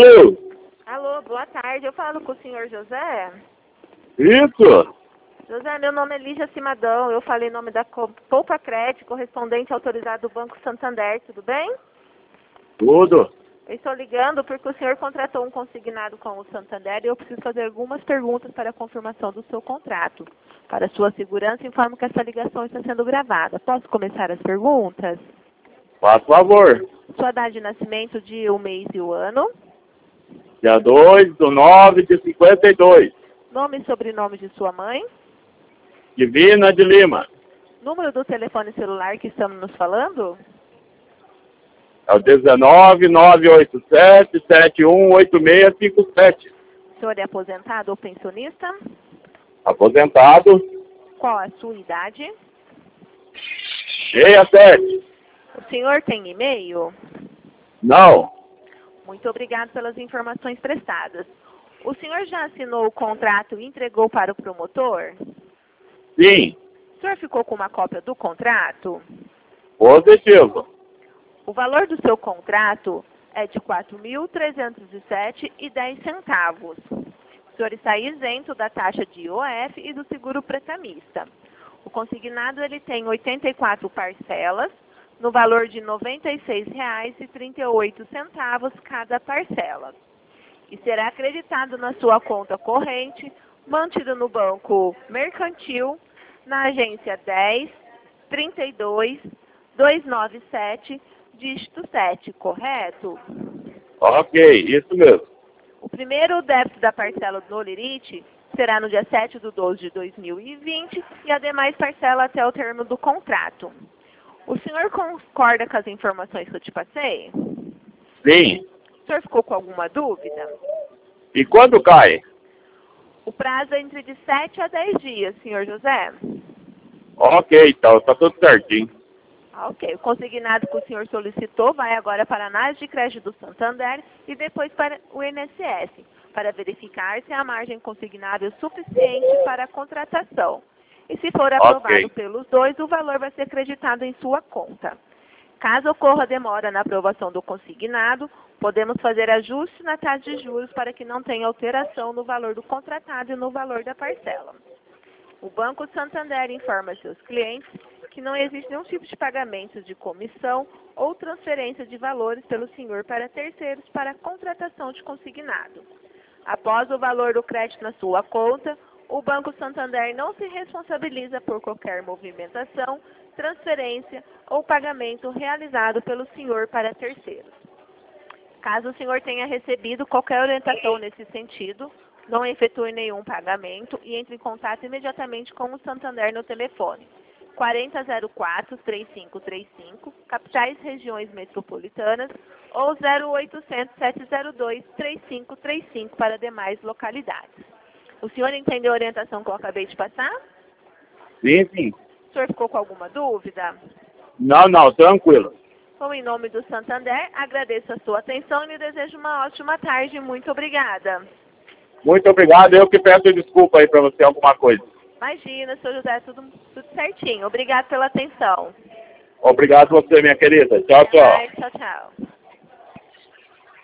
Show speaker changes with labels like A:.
A: Alô?
B: Alô, boa tarde. Eu falo com o senhor José.
A: Isso?
B: José, meu nome é Lígia Cimadão. Eu falei em nome da Poupa Crédito, correspondente autorizado do Banco Santander. Tudo bem?
A: Tudo.
B: Eu estou ligando porque o senhor contratou um consignado com o Santander e eu preciso fazer algumas perguntas para a confirmação do seu contrato. Para sua segurança, informo que essa ligação está sendo gravada. Posso começar as perguntas?
A: Faz favor.
B: Sua data de nascimento, dia, o mês e o ano.
A: Dia 2/9/52.
B: Nome e sobrenome de sua mãe.
A: Divina de Lima.
B: Número do telefone celular que estamos nos falando.
A: É o 19987718657.
B: O senhor é aposentado ou pensionista?
A: Aposentado.
B: Qual a sua idade?
A: 67.
B: O senhor tem e-mail?
A: Não.
B: Muito obrigado pelas informações prestadas. O senhor já assinou o contrato e entregou para o promotor?
A: Sim.
B: O senhor ficou com uma cópia do contrato?
A: Positivo.
B: O valor do seu contrato é de R$ 4.307,10. O senhor está isento da taxa de IOF e do seguro pretamista. O consignado ele tem 84 parcelas, no valor de R$ 96,38 cada parcela. E será acreditado na sua conta corrente, mantido no Banco Mercantil, na agência 10-32-297, dígito 7, correto?
A: Ok, isso mesmo.
B: O primeiro débito da parcela do Lirite será no dia 7/12/2020 e a demais parcela até o término do contrato. O senhor concorda com as informações que eu te passei?
A: Sim.
B: O senhor ficou com alguma dúvida?
A: E quando cai?
B: O prazo é entre de 7 a 10 dias, senhor José.
A: Ok, então, tá tudo certinho.
B: Ok, o consignado que o senhor solicitou vai agora para a análise de crédito do Santander e depois para o INSS, para verificar se a margem consignável é suficiente para a contratação. E se for aprovado pelos dois, o valor vai ser creditado em sua conta. Caso ocorra demora na aprovação do consignado, podemos fazer ajustes na taxa de juros para que não tenha alteração no valor do contratado e no valor da parcela. O Banco Santander informa seus clientes que não existe nenhum tipo de pagamento de comissão ou transferência de valores pelo senhor para terceiros para a contratação de consignado. Após o valor do crédito na sua conta, o Banco Santander não se responsabiliza por qualquer movimentação, transferência ou pagamento realizado pelo senhor para terceiros. Caso o senhor tenha recebido qualquer orientação nesse sentido, não efetue nenhum pagamento e entre em contato imediatamente com o Santander no telefone 4004-3535, capitais regiões metropolitanas, ou 0800-702-3535 para demais localidades. O senhor entendeu a orientação que eu acabei de passar?
A: Sim, sim.
B: O senhor ficou com alguma dúvida?
A: Não, tranquilo.
B: Bom, em nome do Santander, agradeço a sua atenção e lhe desejo uma ótima tarde. Muito obrigada.
A: Muito obrigado. Eu que peço desculpa aí pra você alguma coisa.
B: Imagina, senhor José, tudo certinho. Obrigado pela atenção.
A: Obrigado você, minha querida. Tchau, tchau.
B: Tchau, tchau.